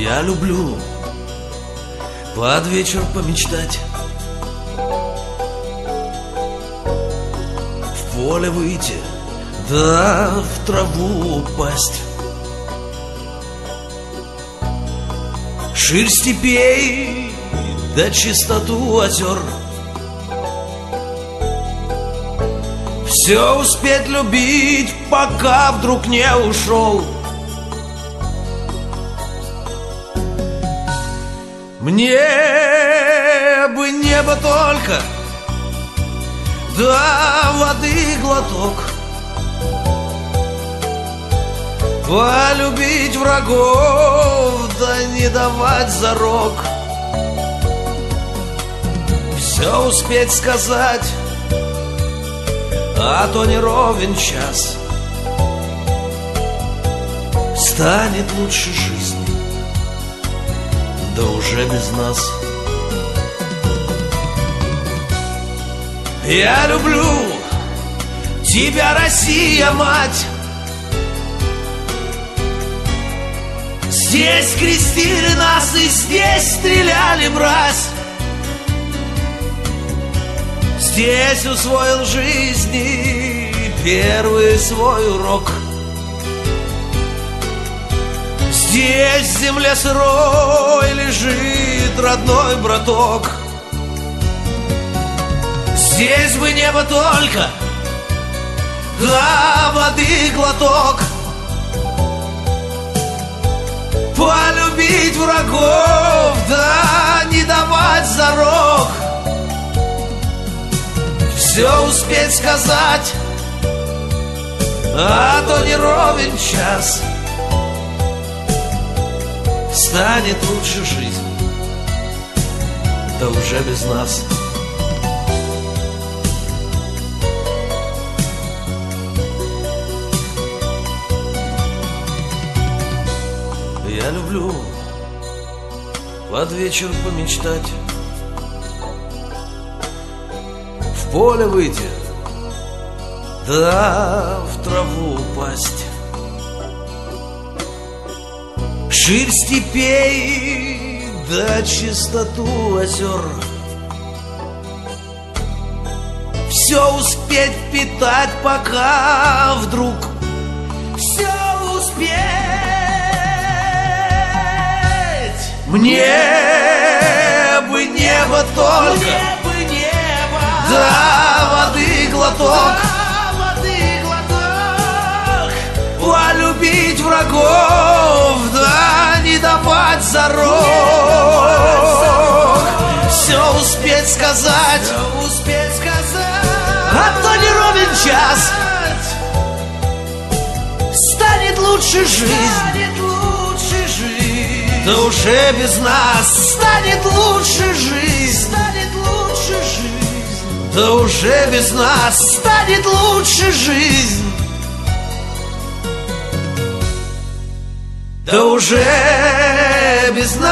Я люблю под вечер помечтать, в поле выйти, да в траву упасть. Ширь степей, да чистоту озер, все успеть любить, пока вдруг не ушел. Мне бы небо только, да воды глоток, полюбить врагов, да не давать зарок, все успеть сказать, а то не ровен час. Станет лучше жизни, да уже без нас. Я люблю тебя, Россия, мать. Здесь крестили нас и здесь стреляли, мразь. Здесь усвоил жизни первый свой урок. Здесь в земле сырой лежит родной браток. Здесь бы небо только, да воды глоток, полюбить врагов, да не давать зарок, все успеть сказать, а то не ровен час. Станет лучше жизнь, да уже без нас. Я люблю под вечер помечтать, в поле выйти, да в траву упасть. Ширь степей, да чистоту озер, все успеть впитать, пока вдруг все успеть. Мне бы небо только, да воды глоток, полюбить врагов, да не давать зарок, все успеть сказать, а то не ровен час. Станет лучше жизнь, да уже без нас. Станет лучше жизнь, да уже без нас. Станет лучше жизнь, да уже без нас.